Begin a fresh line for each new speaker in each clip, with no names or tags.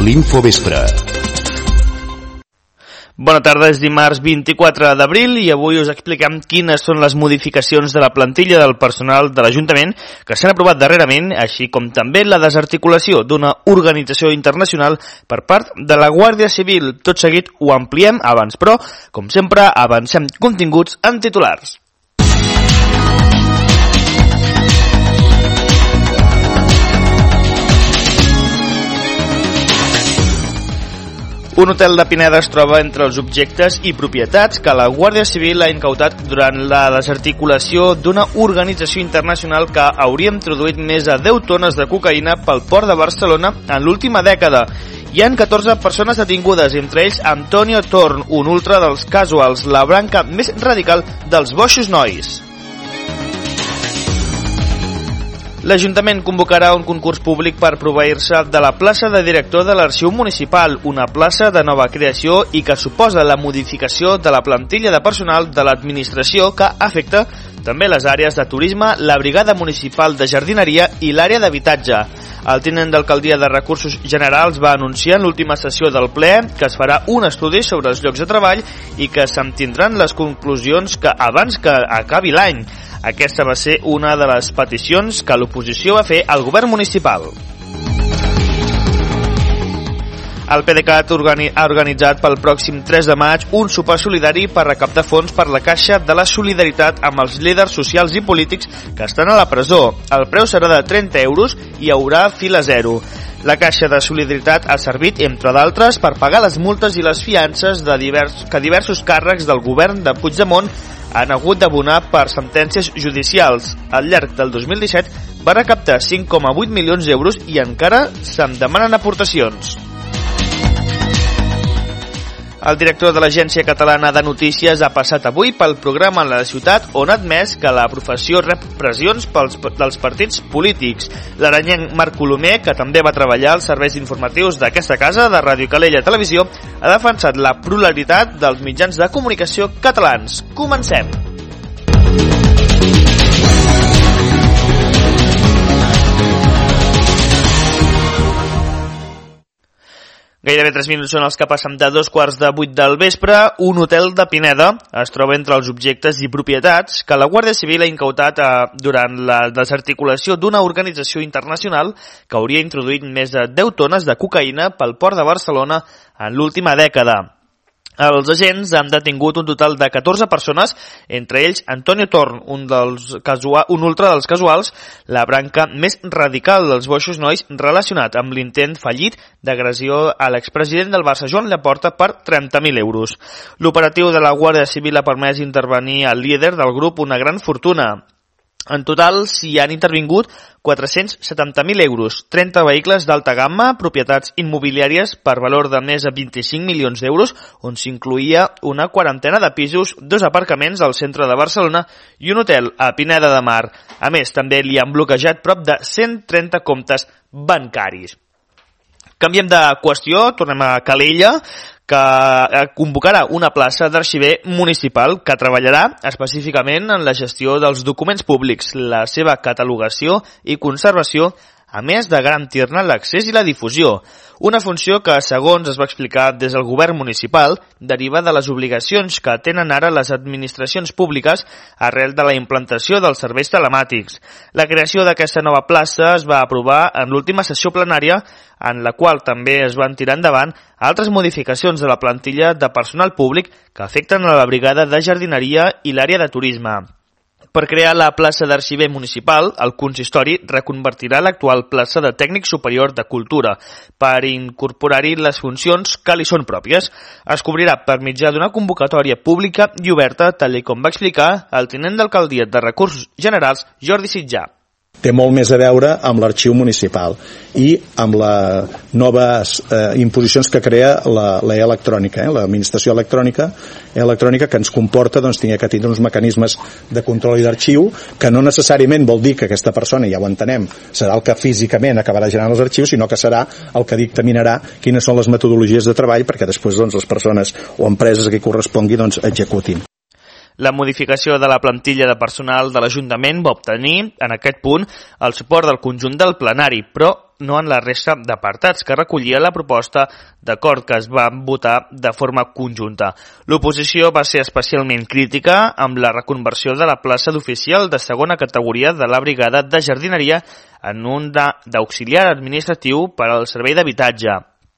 l'Infovespre.
Bona tarda, és dimarts 24 d'abril i avui us expliquem quines són les modificacions de la plantilla del personal de l'Ajuntament que s'han aprovat darrerament, així com també la desarticulació d'una organització internacional per part de la Guàrdia Civil. Tot seguit ho ampliem abans, però, com sempre, avancem continguts en titulars. Un hotel de Pineda es troba entre els objectes i propietats que la Guàrdia Civil ha incautat durant la desarticulació d'una organització internacional que hauria introduït més de 10 tones de cocaïna pel port de Barcelona en l'última dècada. Hi ha 14 persones detingudes, entre ells Antonio Torn, un ultra dels casuals, la branca més radical dels boixos nois. L'Ajuntament convocarà un concurs públic per proveir-se de la plaça de director de l'Arxiu Municipal, una plaça de nova creació i que suposa la modificació de la plantilla de personal de l'administració que afecta també les àrees de turisme, la brigada municipal de jardineria i l'àrea d'habitatge. El tinent d'alcaldia de Recursos Generals va anunciar en l'última sessió del ple que es farà un estudi sobre els llocs de treball i que se'n tindran les conclusions abans que acabi l'any. Aquesta va ser una de les peticions que l'oposició va fer al govern municipal. El PDeCAT ha organitzat pel pròxim 3 de maig un sopar solidari per recaptar fons per la Caixa de la Solidaritat amb els líders socials i polítics que estan a la presó. El preu serà de 30 euros i hi haurà fila zero. La Caixa de Solidaritat ha servit, entre d'altres, per pagar les multes i les fiances que diversos càrrecs del govern de Puigdemont han hagut d'abonar per sentències judicials. Al llarg del 2017 va recaptar 5,8 milions d'euros i encara se'n demanen aportacions. El director de l'Agència Catalana de Notícies ha passat avui pel programa en la ciutat on ha admès que la professió rep pressions dels partits polítics. L'aranyenc Marc Colomer, que també va treballar als serveis informatius d'aquesta casa de Ràdio Calella Televisió, ha defensat la pluralitat dels mitjans de comunicació catalans. Comencem! Gairebé 3 minuts són els que passen de 7:15 del vespre. Un hotel de Pineda es troba entre els objectes i propietats que la Guàrdia Civil ha incautat durant la desarticulació d'una organització internacional que hauria introduït més de 10 tones de cocaïna pel port de Barcelona en l'última dècada. Els agents han detingut un total de 14 persones, entre ells Antonio Torn, un ultra dels casuals, la branca més radical dels boixos nois relacionat amb l'intent fallit d'agressió a l'expresident del Barça, Joan Laporta, per 30.000 euros. L'operatiu de la Guàrdia Civil ha permès intervenir al líder del grup una gran fortuna. En total s'hi han intervingut 470.000 euros, 30 vehicles d'alta gamma, propietats immobiliàries per valor de més de 25 milions d'euros, on s'incluïa una quarantena de pisos, 2 aparcaments al centre de Barcelona i un hotel a Pineda de Mar. A més, també li han bloquejat prop de 130 comptes bancaris. Canviem de qüestió, tornem a Calella, que convocarà una plaça d'arxiver municipal que treballarà específicament en la gestió dels documents públics, la seva catalogació i conservació, a més de garantir-ne l'accés i la difusió. Una funció que, segons es va explicar des del govern municipal, deriva de les obligacions que tenen ara les administracions públiques arrel de la implantació dels serveis telemàtics. La creació d'aquesta nova plaça es va aprovar en l'última sessió plenària, en la qual també es van tirar endavant altres modificacions de la plantilla de personal públic que afecten a la brigada de jardineria i l'àrea de turisme. Per crear la plaça d'arxiver municipal, el consistori reconvertirà l'actual plaça de tècnic superior de cultura per incorporar-hi les funcions que li són pròpies. Es cobrirà per mitjà d'una convocatòria pública i oberta, tal com va explicar el tinent d'alcaldia de Recursos Generals, Jordi Sitjà.
Té molt més a veure amb l'arxiu municipal i amb les noves imposicions que crea la electrònica, l'administració electrònica que ens comporta tenir que tindre uns mecanismes de control i d'arxiu, que no necessàriament vol dir que aquesta persona, ja ho entenem, serà el que físicament acabarà generant els arxius, sinó que serà el que dictaminarà quines són les metodologies de treball perquè després les persones o empreses que hi correspongui executin.
La modificació de la plantilla de personal de l'Ajuntament va obtenir, en aquest punt, el suport del conjunt del plenari, però no en la resta d'apartats que recollia la proposta d'acord que es va votar de forma conjunta. L'oposició va ser especialment crítica amb la reconversió de la plaça d'oficial de segona categoria de la brigada de jardineria en un d'auxiliar administratiu per al servei d'habitatge.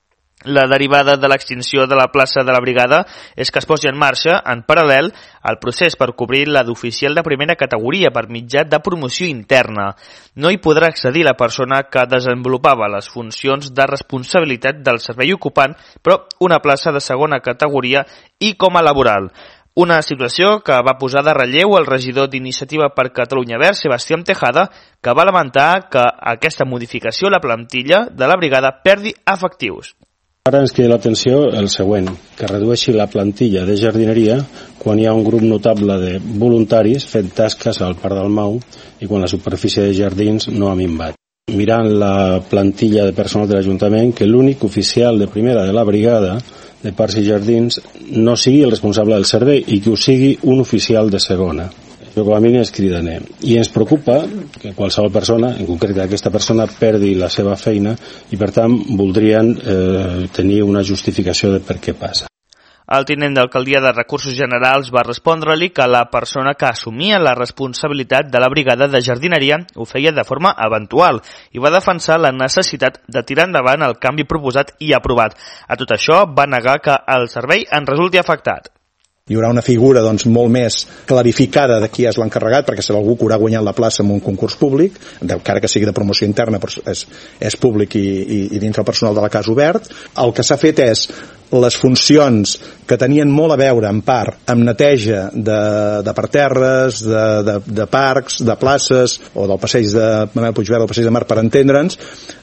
La derivada de l'extinció de la plaça de la brigada és que es posi en marxa, en paral·lel, el procés per cobrir la d'oficial de primera categoria per mitjà de promoció interna. No hi podrà accedir la persona que desenvolupava les funcions de responsabilitat del servei ocupant, però una plaça de segona categoria i com a laboral. Una situació que va posar de relleu el regidor d'Iniciativa per Catalunya Verds, Sebastián Tejada, que va lamentar que aquesta modificació a la plantilla de la brigada perdi efectius.
Ara ens crida l'atenció el següent, que redueixi la plantilla de jardineria quan hi ha un grup notable de voluntaris fent tasques al Parc del Mau i quan la superfície de jardins no ha minvat. Mirant la plantilla de personal de l'Ajuntament, que l'únic oficial de primera de la brigada de Parcs i Jardins no sigui el responsable del servei i que ho sigui un oficial de segona. Però com a mínim és cridaner. I ens preocupa que qualsevol persona, en concret aquesta persona, perdi la seva feina i per tant voldrien tenir una justificació de per què passa.
El tinent d'alcaldia de Recursos Generals va respondre-li que la persona que assumia la responsabilitat de la brigada de jardineria ho feia de forma eventual i va defensar la necessitat de tirar endavant el canvi proposat i aprovat. A tot això va negar que el servei en resulti afectat.
Hi haurà una figura molt més clarificada de qui és l'encarregat, perquè serà algú que haurà guanyat la plaça en un concurs públic, encara que sigui de promoció interna, però és públic i dintre el personal de la casa obert. El que s'ha fet és les funcions que tenien molt a veure, en part, amb neteja de parterres, de parcs, de places, o del passeig de Manuel Puigverd, del passeig de Mar, per entendre'ns,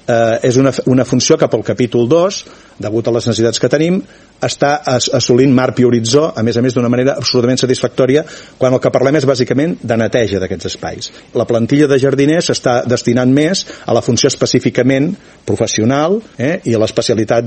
és una funció que pel capítol 2, degut a les necessitats que tenim, està assolint marc i horitzó, a més d'una manera absolutament satisfactòria, quan el que parlem és bàsicament de neteja d'aquests espais. La plantilla de jardiners s'està destinant més a la funció específicament professional i a l'especialitat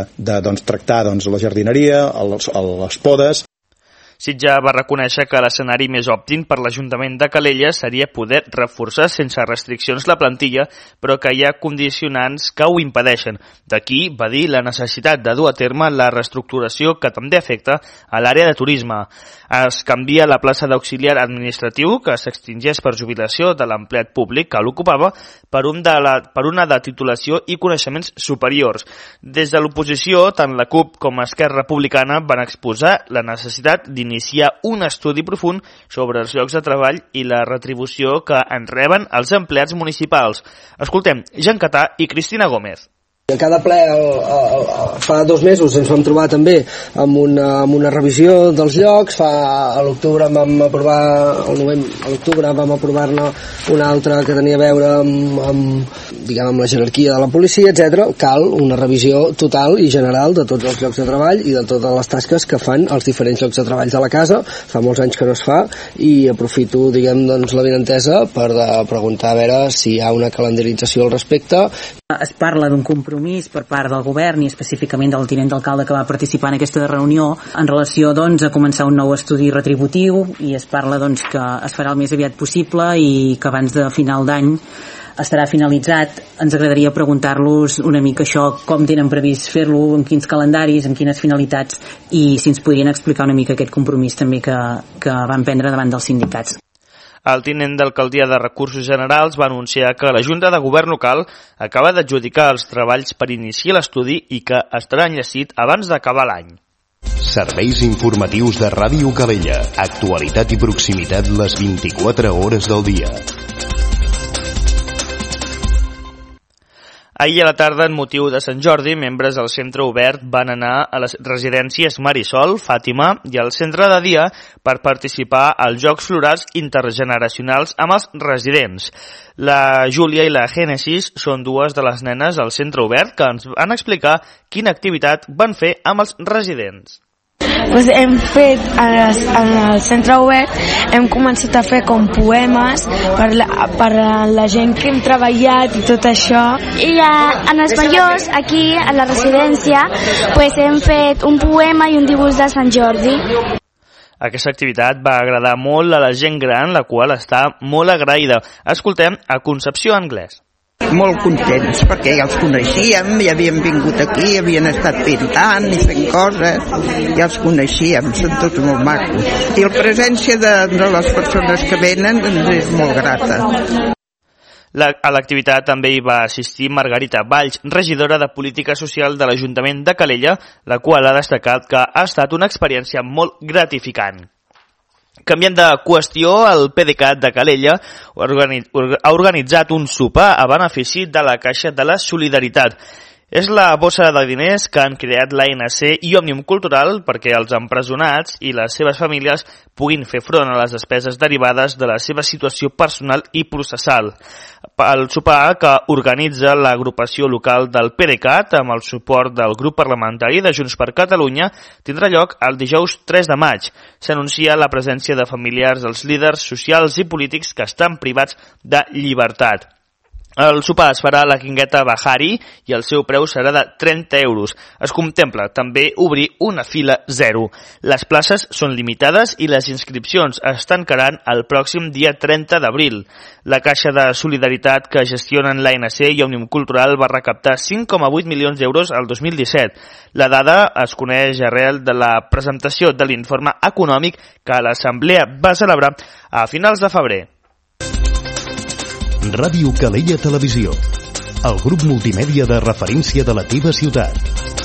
de tractar la jardineria, les podes.
Sitja va reconèixer que l'escenari més òptim per l'Ajuntament de Calella seria poder reforçar sense restriccions la plantilla, però que hi ha condicionants que ho impedeixen. D'aquí, va dir, la necessitat de dur a terme la reestructuració que també afecta a l'àrea de turisme. Es canvia la plaça d'auxiliar administratiu, que s'extingeix per jubilació de l'empleat públic que l'ocupava, per una de titulació i coneixements superiors. Des de l'oposició, tant la CUP com Esquerra Republicana van exposar la necessitat d'iniciar un estudi profund sobre els llocs de treball i la retribució que en reben els empleats municipals. Escoltem Jean Catà i Cristina Gómez.
A cada ple fa 2 mesos ens vam trobar també amb una revisió dels llocs. A l'octubre vam aprovar-ne una altra que tenia a veure amb la jerarquia de la policia, etc. Cal una revisió total i general de tots els llocs de treball i de totes les tasques que fan els diferents llocs de treball de la casa. Fa molts anys que no es fa i aprofito l'avinentesa per preguntar a veure si hi ha una calendarització al respecte.
Es parla d'un compromís per part del govern i específicament del tinent d'alcalde que va participar en aquesta reunió en relació a començar un nou estudi retributiu i es parla que es farà el més aviat possible i que abans de final d'any estarà finalitzat. Ens agradaria preguntar-los una mica això, com tenen previst fer-lo, en quins calendaris, en quines finalitats i si ens podrien explicar una mica aquest compromís també que van prendre davant dels sindicats.
El tinent d'alcaldia de Recursos Generals va anunciar que la Junta de Govern local acaba d'adjudicar els treballs per iniciar l'estudi i que estarà enllacit abans d'acabar l'any.
Serveis informatius de Ràdio Calella. Actualitat i proximitat les 24 hores del dia.
Ahir a la tarda, en motiu de Sant Jordi, membres del centre obert van anar a les residències Marisol, Fàtima i al centre de dia per participar als Jocs Florals Intergeneracionals amb els residents. La Júlia i la Gènesis són 2 de les nenes del centre obert que ens van explicar quina activitat van fer amb els residents.
Hem fet en el centre obert, hem començat a fer com poemes per la gent que hem treballat i tot això.
I en els majors, aquí a la residència, hem fet un poema i un dibuix de Sant Jordi.
Aquesta activitat va agradar molt a la gent gran, la qual està molt agraïda. Escoltem a Concepció Anglès.
Molt contents, perquè ja els coneixíem, ja havien vingut aquí, havien estat pintant i fent coses, ja els coneixíem, són tots molt macos. I la presència de les persones que venen és molt grata.
A l'activitat també hi va assistir Margarita Valls, regidora de Política Social de l'Ajuntament de Calella, la qual ha destacat que ha estat una experiència molt gratificant. Canviant de qüestió, el PDeCAT de Calella ha organitzat un sopar a benefici de la Caixa de la Solidaritat. És la bossa de diners que han creat l'ANC i Òmnium Cultural perquè els empresonats i les seves famílies puguin fer front a les despeses derivades de la seva situació personal i processal. El sopar que organitza l'agrupació local del PDeCAT amb el suport del grup parlamentari de Junts per Catalunya tindrà lloc el dijous 3 de maig. S'anuncia la presència de familiars dels líders socials i polítics que estan privats de llibertat. El sopar es farà a la Quingueta Bahari i el seu preu serà de 30 euros. Es contempla també obrir una fila 0. Les places són limitades i les inscripcions es tancaran el pròxim dia 30 d'abril. La Caixa de Solidaritat que gestionen l'ANC i Òmnium Cultural va recaptar 5,8 milions d'euros el 2017. La dada es coneix arrel de la presentació de l'informe econòmic que l'Assemblea va celebrar a finals de febrer.
Ràdio Calella Televisió, el grup multimèdia de referència de la teva ciutat.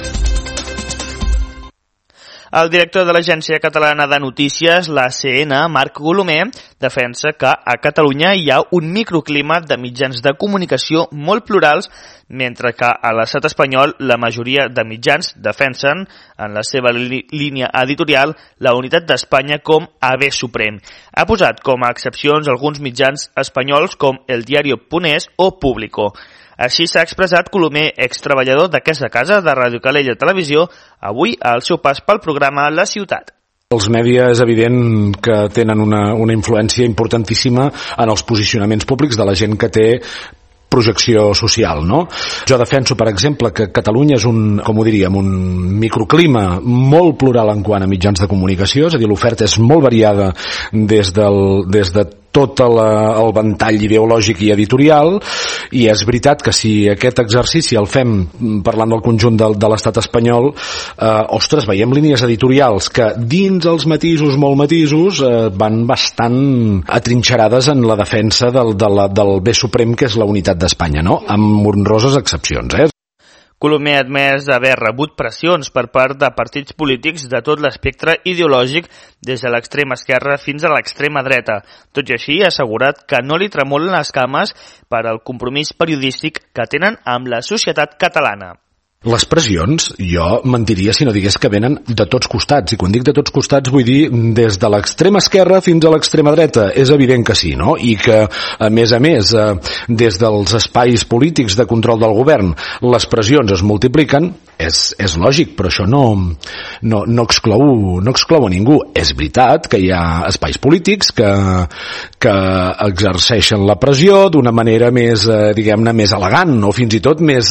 El director de l'Agència Catalana de Notícies, l'ACN, Marc Colomer, defensa que a Catalunya hi ha un microclima de mitjans de comunicació molt plurals, mentre que a l'estat espanyol la majoria de mitjans defensen, en la seva línia editorial, la unitat d'Espanya com a bé suprem. Ha posat com a excepcions alguns mitjans espanyols com El Diario.es o Público. Així s'ha expressat Colomer, extreballador d'aquesta casa de Ràdio Calella Televisió, avui al seu pas pel programa La Ciutat.
Els mèdies és evident que tenen una influència importantíssima en els posicionaments públics de la gent que té projecció social, no? Jo defenso, per exemple, que Catalunya és un microclima molt plural en quant a mitjans de comunicació, és a dir, l'oferta és molt variada des de tot el ventall ideològic i editorial, i és veritat que si aquest exercici el fem parlant del conjunt de l'estat espanyol, veiem línies editorials que dins els matisos, molt matisos, van bastant atrinxerades en la defensa del bé suprem que és la unitat d'Espanya, no? Amb honroses excepcions,
Colomer ha admès d'haver rebut pressions per part de partits polítics de tot l'espectre ideològic des de l'extrema esquerra fins a l'extrema dreta. Tot i així, ha assegurat que no li tremolen les cames per al compromís periodístic que tenen amb la societat catalana.
Les pressions, jo mentiria si no digués que venen de tots costats, i quan dic de tots costats vull dir des de l'extrema esquerra fins a l'extrema dreta. És evident que sí, no? I que, a més, des dels espais polítics de control del govern, les pressions es multipliquen, és lògic, però això no exclou a ningú. És veritat que hi ha espais polítics que exerceixen la pressió d'una manera més, diguem-ne, més elegant, o fins i tot més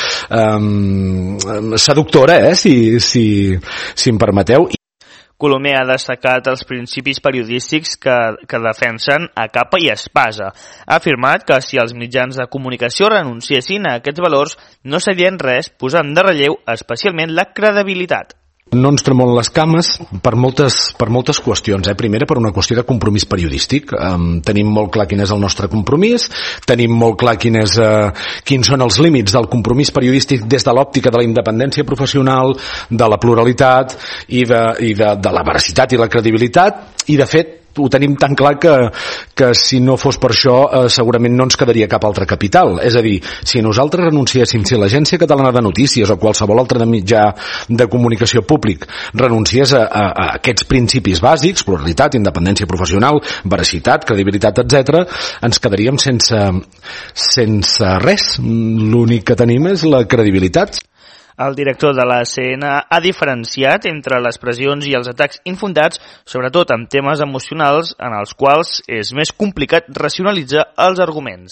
seductora, si em permeteu.
Colomer ha destacat els principis periodístics que defensen a capa i espasa. Ha afirmat que si els mitjans de comunicació renunciessin a aquests valors no serien res, posant de relleu especialment la credibilitat.
No ens tremolen les cames per moltes qüestions. Primera, per una qüestió de compromís periodístic. Tenim molt clar quin és el nostre compromís, tenim molt clar quins són els límits del compromís periodístic des de l'òptica de la independència professional, de la pluralitat i de la veracitat i la credibilitat, i de fet ho tenim tan clar que si no fos per això segurament no ens quedaria cap altre capital. És a dir, si nosaltres renunciéssim, si l'Agència Catalana de Notícies o qualsevol altre mitjà de comunicació públic renunciés a aquests principis bàsics, pluralitat, independència professional, veracitat, credibilitat, etc., ens quedaríem sense res. L'únic que tenim és la credibilitat.
El director de l'ACN ha diferenciat entre les pressions i els atacs infundats, sobretot en temes emocionals en els quals és més complicat racionalitzar els arguments.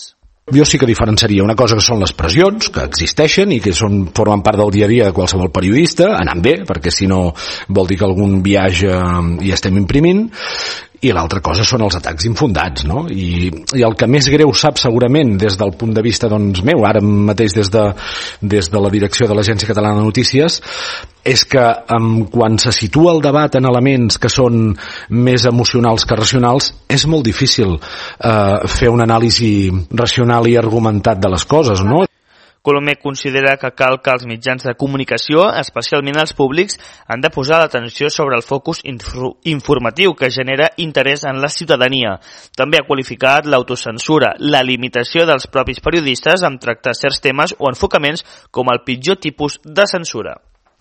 Jo sí que diferenciaria una cosa que són les pressions, que existeixen i que formen part del dia a dia de qualsevol periodista, anant bé, perquè si no vol dir que algun viatge hi estem imprimint, i l'altra cosa són els atacs infundats, no? I el que més greu sap segurament des del punt de vista meu, ara mateix des de la direcció de l'Agència Catalana de Notícies, és que quan se situa el debat en elements que són més emocionals que racionals, és molt difícil fer una anàlisi racional i argumentat de les coses, no?
Colomer considera que cal que els mitjans de comunicació, especialment els públics, han de posar l'atenció sobre el focus informatiu que genera interès en la ciutadania. També ha qualificat l'autocensura, la limitació dels propis periodistes en tractar certs temes o enfocaments com el pitjor tipus de censura.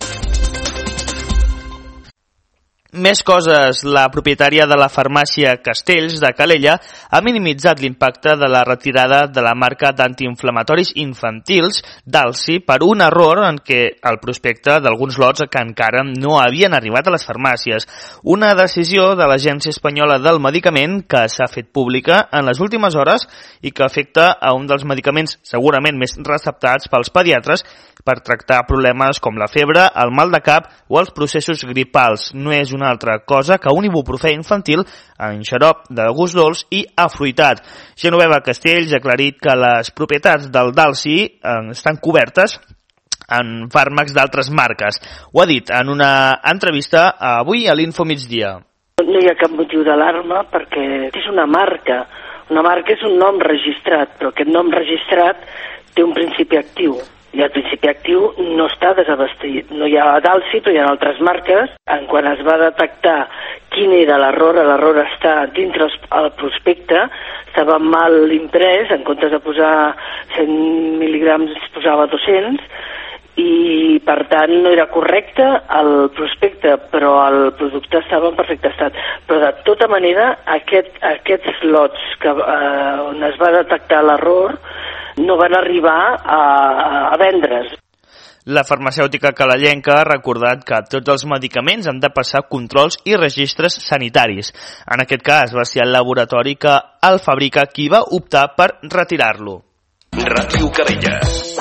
Més coses. La propietària de la farmàcia Castells de Calella ha minimitzat l'impacte de la retirada de la marca d'antiinflamatoris infantils Dalsi per un error en què el prospecte d'alguns lots que encara no havien arribat a les farmàcies. Una decisió de l'Agència Espanyola del Medicament que s'ha fet pública en les últimes hores i que afecta a un dels medicaments segurament més receptats pels pediatres per tractar problemes com la febre, el mal de cap o els processos gripals. No és una altra cosa que un ibuprofè infantil en xarop de gust dolç i afruitat. Genoveva Castells ha aclarit que les propietats del Dalsi estan cobertes en fàrmacs d'altres marques. Ho ha dit en una entrevista avui a l'Info Migdia.
No hi ha cap motiu d'alarma perquè és una marca. Una marca és un nom registrat, però aquest nom registrat té un principi actiu. I el principi actiu no està desabastit. No hi ha Dalsi, però hi ha altres marques. En quan es va detectar quin era l'error està dintre el prospecte, estava mal imprès, en comptes de posar 100 mil·lígrams posava 200, i per tant no era correcte el prospecte, però el producte estava en perfecte estat. Però de tota manera aquests lots on es va detectar l'error no van arribar a vendre's.
La farmacèutica calellenca ha recordat que tots els medicaments han de passar controls i registres sanitaris. En aquest cas va ser el laboratori que el fabrica qui va optar per retirar-lo.
Ràdio Calella.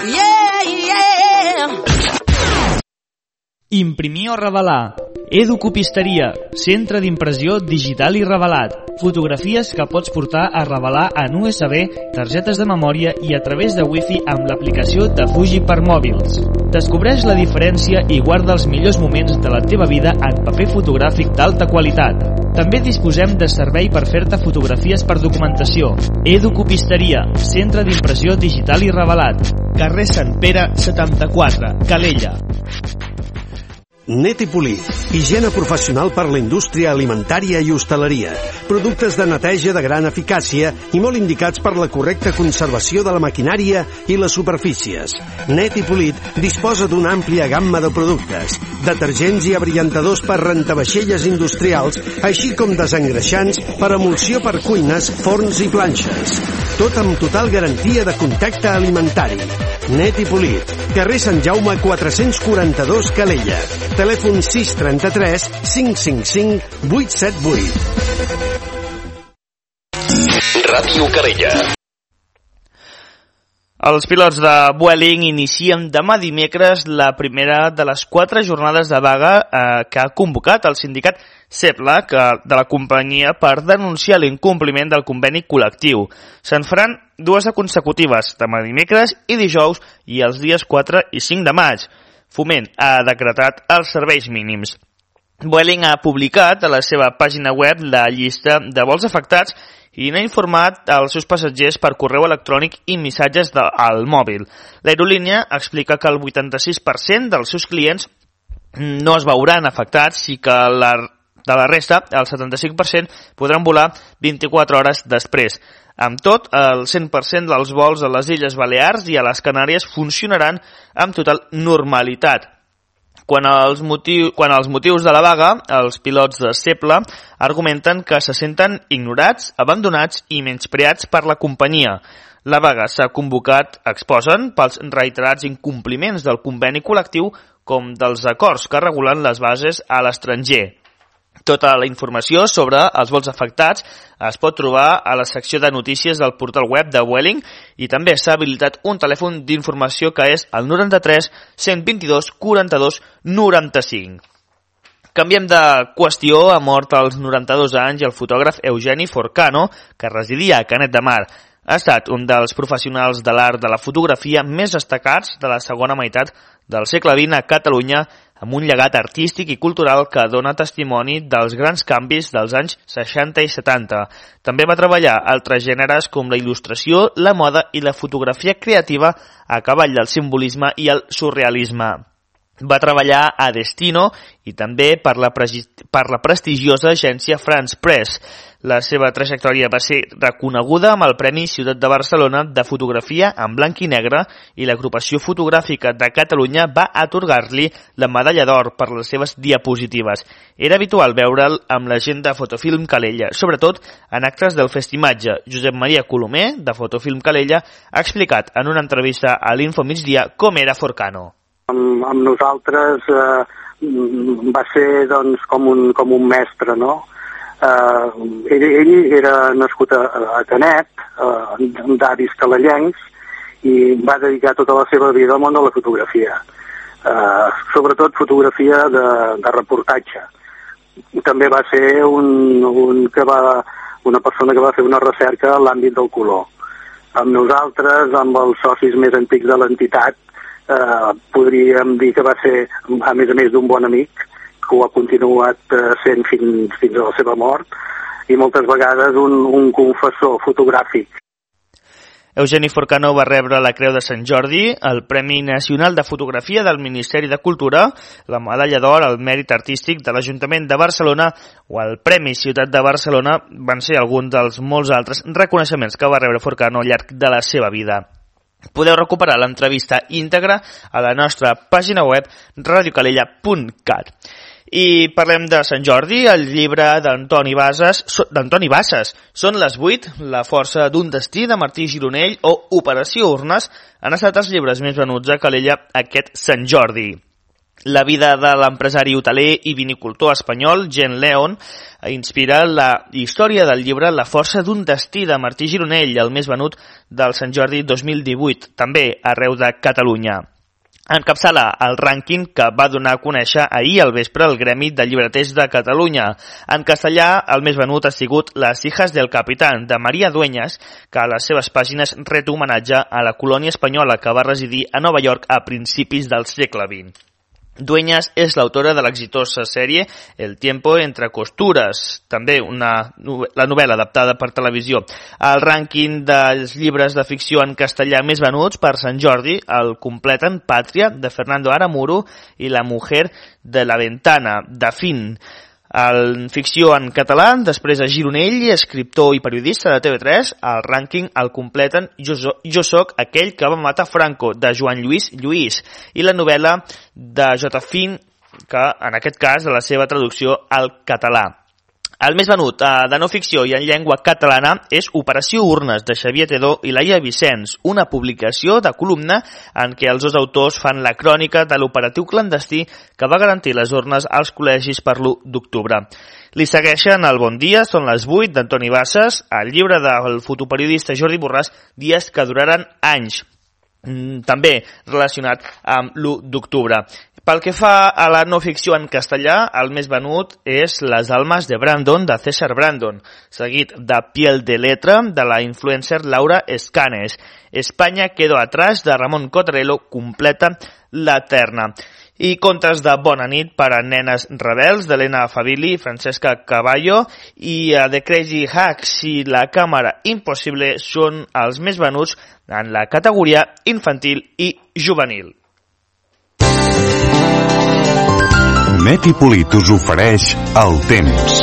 Imprimir o revelar. Educopisteria, centre d'impressió digital i revelat. Fotografies que pots portar a revelar en USB, targetes de memòria i a través de Wi-Fi amb l'aplicació de Fuji per mòbils. Descobreix la diferència i guarda els millors moments de la teva vida en paper fotogràfic d'alta qualitat. També disposem de servei per fer-te fotografies per documentació. Educopisteria, centre d'impressió digital i revelat. Carrer Sant Pere 74, Calella.
Netipolit, higiene professional per la indústria alimentària i hostaleria. Productes de neteja de gran eficàcia i molt indicats per la correcta conservació de la maquinària i les superfícies. Netipolit disposa d'una àmplia gamma de productes, detergents i abrillantadors per rentavaixelles industrials, així com desengreixants per emulsió per cuines, forns i planxes. Tot amb total garantia de contacte alimentari. Netipolit, carrer Sant Jaume 442, Calella. Telèfon 633 555 878.
Ràdio Calella.
Els pilots de Vueling inicien demà dimecres la primera de les 4 jornades de vaga que ha convocat el sindicat CEPLA de la companyia per denunciar l'incompliment del conveni col·lectiu. Se'n faran 2 consecutives, demà dimecres i dijous, i els dies 4 i 5 de maig. Foment ha decretat els serveis mínims. Vueling ha publicat a la seva pàgina web la llista de vols afectats i n'ha informat als seus passatgers per correu electrònic i missatges al mòbil. L'aerolínia explica que el 86% dels seus clients no es veuran afectats i que de la resta, el 75%, podran volar 24 hores després. Amb tot, el 100% dels vols a les Illes Balears i a les Canàries funcionaran amb total normalitat. Quant als motius de la vaga, els pilots de CEPLA argumenten que se senten ignorats, abandonats i menyspreats per la companyia. La vaga s'ha convocat, exposen, pels reiterats incompliments del conveni col·lectiu com dels acords que regulen les bases a l'estranger. Tota la informació sobre els vols afectats es pot trobar a la secció de notícies del portal web de Vueling i també s'ha habilitat un telèfon d'informació que és el 93 122 42 95. Canviem de qüestió. Ha mort als 92 anys el fotògraf Eugeni Forcano, que residia a Canet de Mar. Ha estat un dels professionals de l'art de la fotografia més destacats de la segona meitat del segle XX a Catalunya, amb un llegat artístic i cultural que dona testimoni dels grans canvis dels anys 60 i 70. També va treballar altres gèneres com la il·lustració, la moda i la fotografia creativa a cavall del simbolisme i el surrealisme. Va treballar a Destino i també per la prestigiosa agència France Press. La seva trajectòria va ser reconeguda amb el Premi Ciutat de Barcelona de Fotografia en blanc i negre i l'Agrupació Fotogràfica de Catalunya va atorgar-li la medalla d'or per les seves diapositives. Era habitual veure'l amb la gent de Fotofilm Calella, sobretot en actes del Festimatge. Josep Maria Colomer, de Fotofilm Calella, ha explicat en una entrevista a l'Info Migdia com era Forcano.
Amb nosaltres va ser doncs, com un mestre, no? Ell era nascut a Canet, d'avis calellencs, i va dedicar tota la seva vida al món de la fotografia, sobretot fotografia de reportatge. També va ser una persona que va fer una recerca en l'àmbit del color. Amb nosaltres, amb els socis més antics de l'entitat, podríem dir que va ser, a més d'un bon amic, que ho ha continuat sent fins a la seva mort, i moltes vegades un confessor fotogràfic.
Eugeni Forcano va rebre la Creu de Sant Jordi, el Premi Nacional de Fotografia del Ministeri de Cultura, la Medalla d'Or al Mèrit Artístic de l'Ajuntament de Barcelona o el Premi Ciutat de Barcelona van ser alguns dels molts altres reconeixements que va rebre Forcano al llarg de la seva vida. Podeu recuperar l'entrevista íntegra a la nostra pàgina web radiocalella.cat. I parlem de Sant Jordi, el llibre d'Antoni Bassas, Són les 8, la força d'un destí de Martí Gironell o Operació Urnes han estat els llibres més venuts a Calella aquest Sant Jordi. La vida de l'empresari hoteler i vinicultor espanyol Jean Leon inspira la història del llibre La força d'un destí de Martí Gironell, el més venut del Sant Jordi 2018, també arreu de Catalunya. Encapçala el rànquing que va donar a conèixer ahir al vespre el Gremi de Llibreters de Catalunya. En castellà, el més venut ha sigut Las hijas del capitán, de Maria Dueñas, que a les seves pàgines ret homenatge a la colònia espanyola que va residir a Nova York a principis del segle XX. Dueñas és l'autora de l'exitosa sèrie El tiempo entre costures, també la novel·la adaptada per televisió. El rànquing dels llibres de ficció en castellà més venuts per Sant Jordi el completen Pàtria, de Fernando Aramuro, i La mujer de la ventana, de Fin. En ficció en català, després de Gironell, escriptor i periodista de TV3, el rànquing el completen Jo soc aquell que va matar Franco, de Joan Lluís Lluís, i la novel·la de J. Fin, que en aquest cas la seva traducció al català. El més venut de no ficció i en llengua catalana és Operació Urnes, de Xavier Tedó i Laia Vicenç, una publicació de columna en què els dos autors fan la crònica de l'operatiu clandestí que va garantir les urnes als col·legis per l'1 d'octubre. Li segueixen El bon dia, Són les 8, d'Antoni Bassas, el llibre del fotoperiodista Jordi Borràs, Dies que duraran anys, també relacionat amb l'1 d'octubre. Pel que fa a la no ficció en castellà, el més venut és Les almas de Brandon, de César Brandon, seguit de Piel de letra, de la influencer Laura Escanes. España quedó atrás, de Ramon Cotarello, completa la terna. I Contes de bona nit per a nenes rebels, d'Helena Favilli i Francesca Caballo, i The Crazy Hacks i La càmera impossible són els més venuts en la categoria infantil i juvenil.
Net i Polit us ofereix el temps.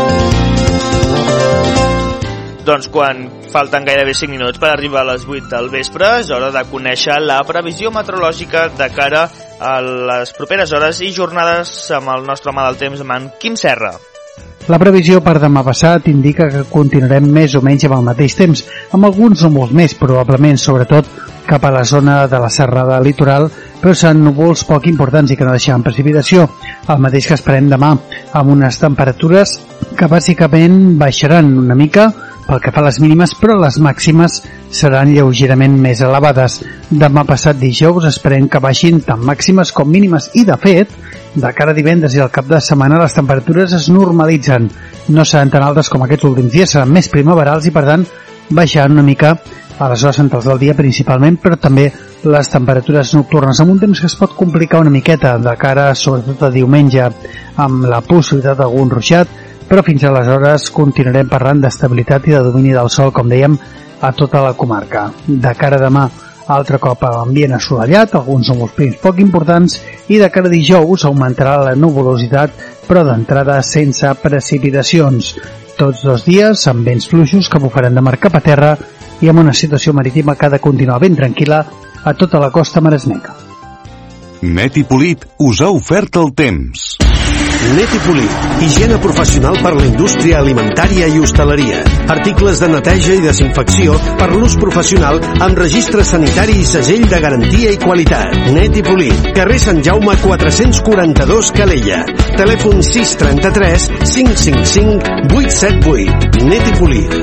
Doncs quan falten gairebé 5 minuts per arribar a les 8 del vespre, és hora de conèixer la previsió meteorològica de cara a les properes hores i jornades amb el nostre home del temps, amb en Quim Serra.
La previsió per demà passat indica que continuarem més o menys amb el mateix temps, amb alguns núvols més, probablement, sobretot cap a la zona de la serrada litoral, però seran núvols poc importants i que no deixaran precipitació, el mateix que esperem demà, amb unes temperatures que bàsicament baixaran una mica pel que fa a les mínimes, però les màximes seran lleugerament més elevades. Demà passat dijous esperem que baixin tant màximes com mínimes i, de fet, de cara a divendres i al cap de setmana les temperatures es normalitzen. No seran tan altes com aquests últims dies, seran més primaverals i, per tant, baixaran una mica a les hores centrals del dia principalment, però també les temperatures nocturnes, amb un temps que es pot complicar una miqueta de cara sobretot a diumenge amb la possibilitat d'algun ruixat, però fins aleshores continuarem parlant d'estabilitat i de domini del sol, com dèiem, a tota la comarca. De cara a demà, altre cop ambient assolellat, alguns núvols prims poc importants, i de cara a dijous augmentarà la nuvolositat, però d'entrada sense precipitacions. Tots dos dies amb vents fluixos que bufaran de mar cap a terra i amb una situació marítima que ha de continuar ben tranquil·la a tota la costa maresmenca.
Net i Polit us ha ofert el temps.
Net i Polit, higiene professional per la indústria alimentària i hostaleria. Articles de neteja i desinfecció per l'ús professional amb registre sanitari i segell de garantia i qualitat. Net i Polit, carrer Sant Jaume 442 Calella. Telèfon 633 555 878. Net i Polit.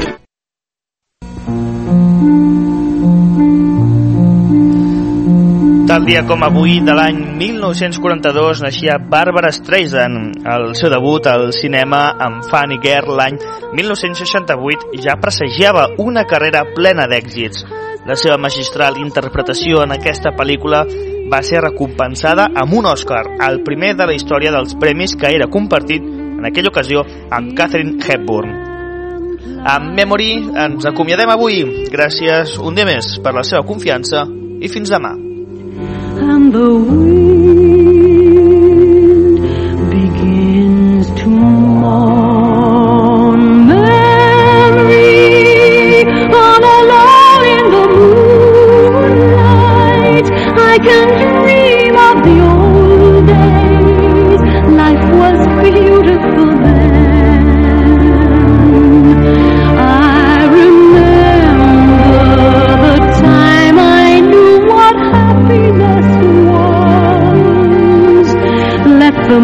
Tal dia com avui de l'any 1942 naixia Barbra Streisand. El seu debut al cinema amb Funny Girl l'any 1968 ja presagiava una carrera plena d'èxits. La seva magistral interpretació en aquesta pel·lícula va ser recompensada amb un Oscar, el primer de la història dels premis, que era compartit en aquella ocasió amb Katharine Hepburn. Amb Memory ens acomiadem avui. Gràcies un dia més per la seva confiança i fins demà.
And the wind begins to mourn memory all alone in the moonlight. I can dream of the old days. Life was beautiful then. I remember the time I knew what happiness was. Let the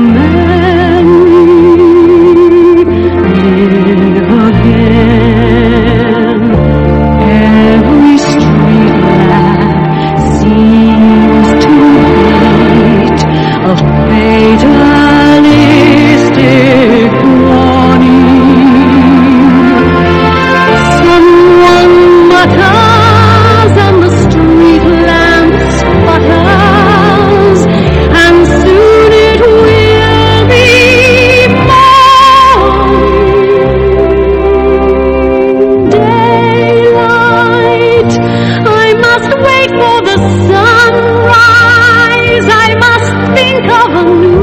memory live again. Every street lamp seems to hate a fatalistic warning. Someone mutters and the street lamp sputters, and soon it will be morning. Daylight, I must wait for the sunrise. I must think of a new